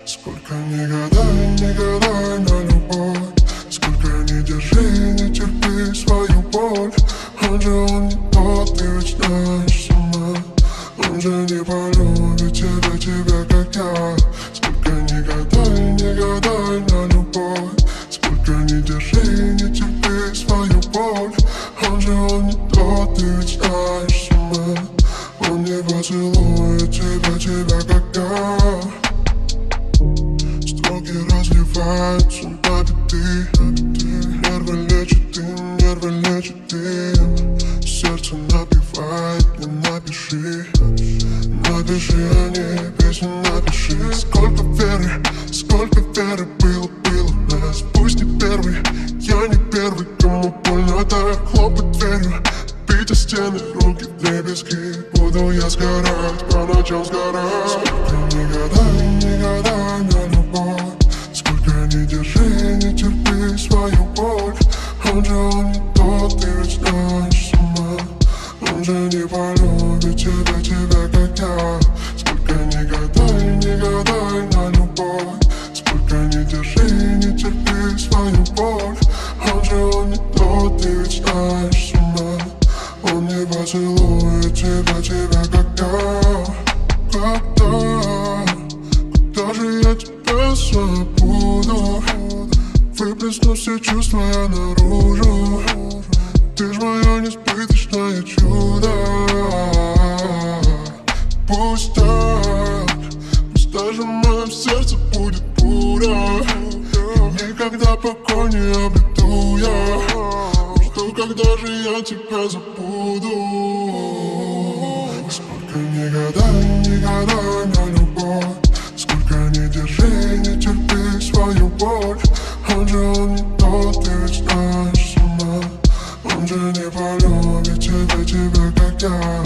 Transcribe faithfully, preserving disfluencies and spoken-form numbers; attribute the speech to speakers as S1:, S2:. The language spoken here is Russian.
S1: Сколько не гадай, не гадай на любовь, сколько не держи, не терпи свою боль. Он же он не тот, ты ведь знаешь сама. Он же не полюбит тебя, тебя как я. Сколько не гадай, не гадай на любовь, сколько не держи, не терпи свою боль. Он же он не тот, ты ведь знаешь сама. Он не поцелует тебя, тебя как я. Строки разливаются на биты, нервы лечит им, нервы лечит им. Сердце напевает, не напиши, напиши о ней песню, напиши. Сколько веры, сколько веры было, было в нас. Пусть не первый, я не первый, кому больно так. Хлопать дверью, бить о стены, руки в дребезги. Буду я сгорать, по ночам сгорать. Сколько не гадай, не гадай на любовь, сколько не держи, не терпи свою боль. Он же он не тот, ты ведь знаешь сама. Он же не полюбит тебя, тебя как я. Сколько не гадай, не гадай на любовь, сколько не держи, не терпи свою боль. Он же он не тот, ты ведь знаешь сама. Он не поцелует тебя, тебя как я. Когда, когда же я тебя забуду? Выплесну все чувства я наружу. Ты ж мое несбыточное чудо. Пусть так, пусть даже в моем сердце будет буря. И никогда покой не обрету я. Жду, когда же я тебя забуду. Сколько не гадай, не гадай на любовь, сколько не держи, не терпи свою боль. Он же он не тот, ты ведь знаешь сама. Он же не полюбит тебя, тебя как я.